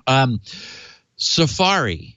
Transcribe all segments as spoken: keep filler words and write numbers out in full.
Um, Safari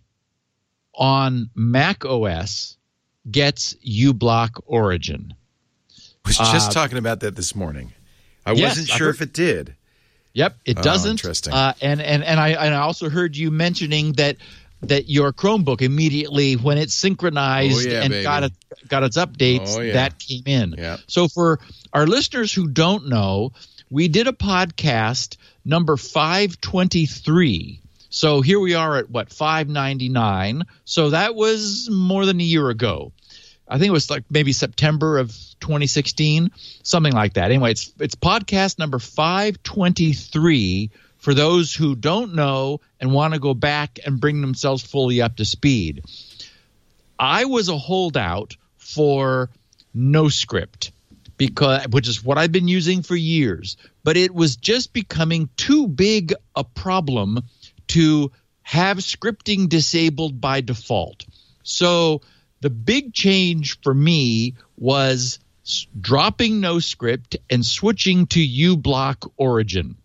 on Mac O S gets uBlock Origin. I was just uh, talking about that this morning. I yes, wasn't sure heard, if it did. Yep, it doesn't. Oh, interesting. Uh, and and and I and I also heard you mentioning that that your Chromebook immediately when it synchronized oh, yeah, and baby. got it, got its updates, oh, yeah. that came in. Yep. So for our listeners who don't know, we did a podcast number five twenty-three. So here we are at what five ninety-nine. So that was more than a year ago. I think it was like maybe September of twenty sixteen, something like that. Anyway, it's it's podcast number five twenty-three for those who don't know and want to go back and bring themselves fully up to speed. I was a holdout for NoScript, because which is what I've been using for years, but it was just becoming too big a problem to have scripting disabled by default. So the big change for me was s- dropping NoScript and switching to uBlock Origin.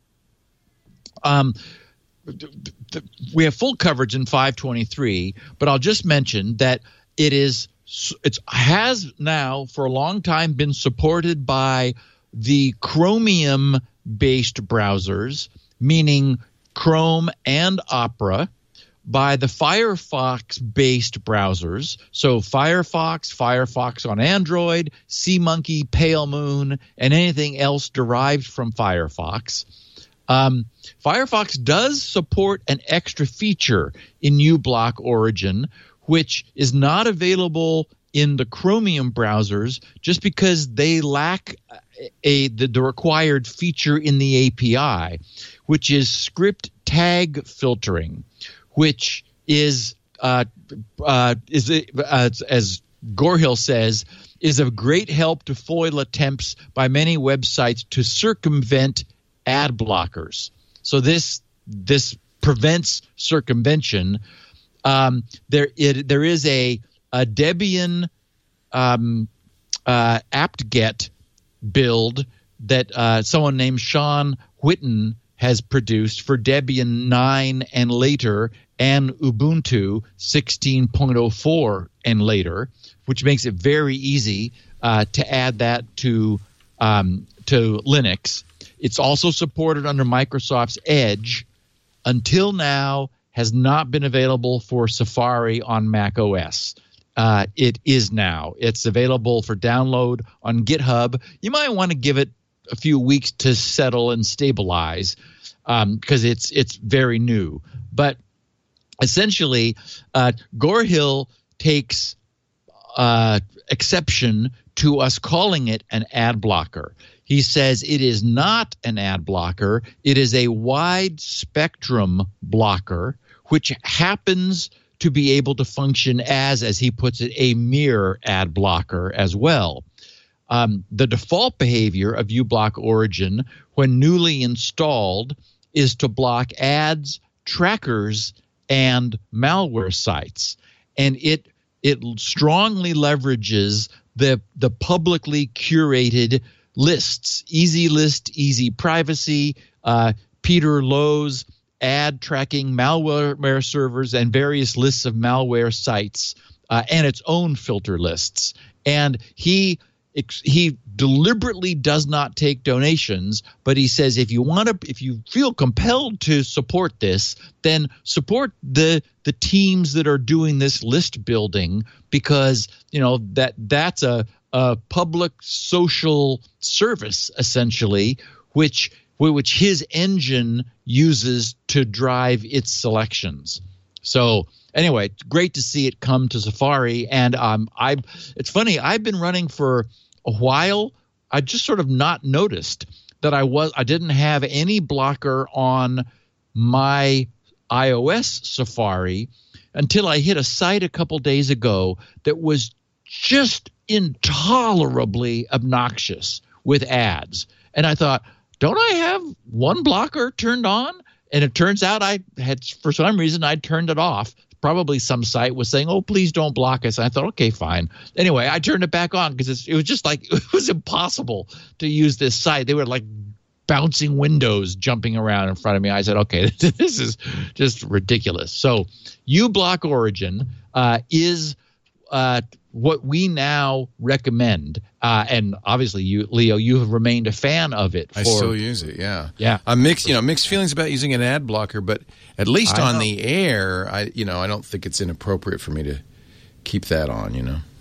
Um, th- th- we have full coverage in five twenty-three, but I'll just mention that it is it has now for a long time been supported by the Chromium-based browsers, meaning Chrome and Opera, by the Firefox-based browsers, so Firefox, Firefox on Android, SeaMonkey, Pale Moon, and anything else derived from Firefox. Um, Firefox does support an extra feature in uBlock Origin, which is not available in the Chromium browsers just because they lack a the, the required feature in the A P I, which is script tag filtering, which is uh, uh, is uh, as Gorhill says, is of great help to foil attempts by many websites to circumvent ad blockers. So this this prevents circumvention. Um, there it, there is a, a Debian um, uh, apt-get build that uh, someone named Sean Whitten has produced for Debian nine and later, and Ubuntu sixteen point oh four and later, which makes it very easy uh, to add that to um, to Linux. It's also supported under Microsoft's Edge. Until now, has not been available for Safari on Mac O S. Uh, it is now. It's available for download on GitHub. You might want to give it a few weeks to settle and stabilize um, because it's it's very new. But essentially, uh, Gorhill takes uh, exception to us calling it an ad blocker. He says it is not an ad blocker. It is a wide spectrum blocker, which happens to be able to function as, as he puts it, a mirror ad blocker as well. Um, the default behavior of uBlock Origin when newly installed is to block ads, trackers, and malware sites. And it it strongly leverages the the publicly curated lists, Easy List, Easy Privacy, uh, Peter Lowe's ad tracking malware servers, and various lists of malware sites, uh, and its own filter lists. And he he deliberately does not take donations, but he says if you want to, if you feel compelled to support this, then support the the teams that are doing this list building, because you know that that's a a public social service essentially, which which his engine uses to drive its selections. So anyway, it's great to see it come to Safari. And um, I, it's funny, I've been running for a while. I just sort of not noticed that I was I didn't have any blocker on my iOS Safari until I hit a site a couple days ago that was just intolerably obnoxious with ads. And I thought, don't I have one blocker turned on? And it turns out I had, for some reason, I turned it off. Probably some site was saying, oh, please don't block us. And I thought, okay, fine. Anyway, I turned it back on because it was just like, it was impossible to use this site. They were like bouncing windows jumping around in front of me. I said, okay, this is just ridiculous. So uBlock Origin uh, is uh, what we now recommend. Uh, and obviously, you, Leo, you have remained a fan of it. For, I still use it, yeah. Yeah. I'm mixed, you know, mixed feelings about using an ad blocker, but at least I on know. the air, I, you know, I don't think it's inappropriate for me to keep that on, you know.